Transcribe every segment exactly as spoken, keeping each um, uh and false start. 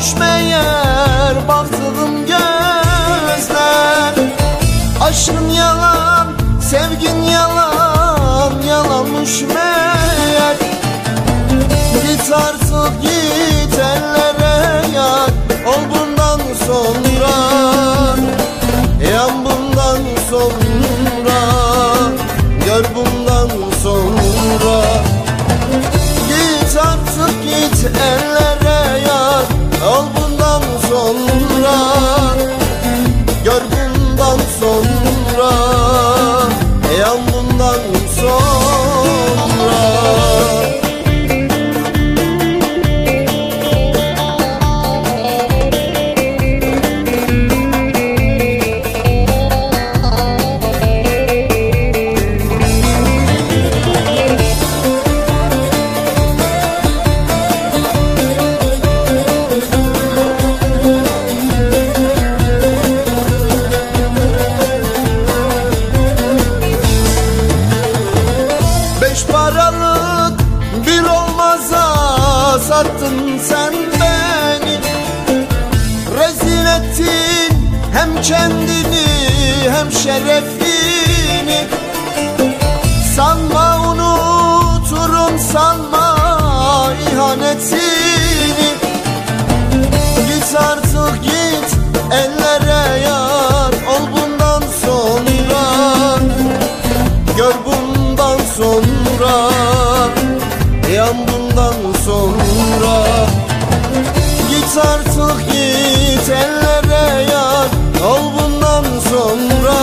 Yokmuş meğer baktığım gözler. Aşkın yalan, sevgin yalan, yalanmış meğer. Git artık git ellere yar, ol bundan sonra, yan bundan sonra, gör bundan sonra. Git artık git ellere yar, ol bundan sonra, gör bundan sonra, yan bundan sonra. Beş paralık bir olmaza sattın sen beni. Rezil ettin hem kendini hem şerefini. Sanma unuturum, sanma ihanetini. Git artık git ellere yar, ol bundan sonra, gör bundan sonra, yan bundan sonra. Git artık git ellere yar, ol bundan sonra,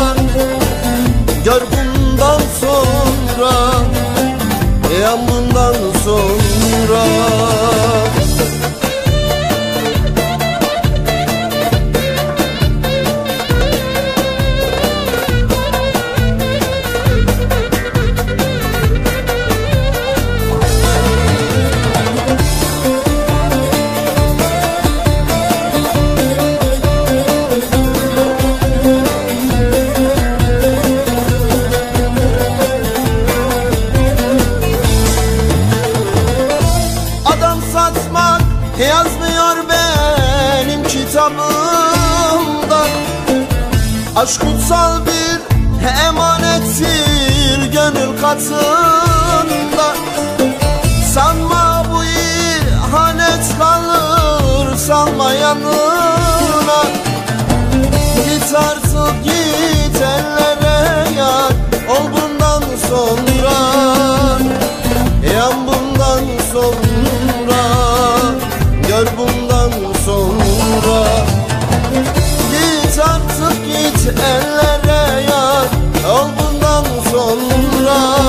gör bundan sonra, yan bundan sonra. Satmak yazmıyor benim kitabımda. Aşk kutsal bir emanettir gönül katında. Sanma bu ihanet kalır, sanma yanına. Git artık git ellere yar, ol bundan sonra, yan bundan sonra, gör bundan sonra. Git artık git ellere yar, ol bundan sonra,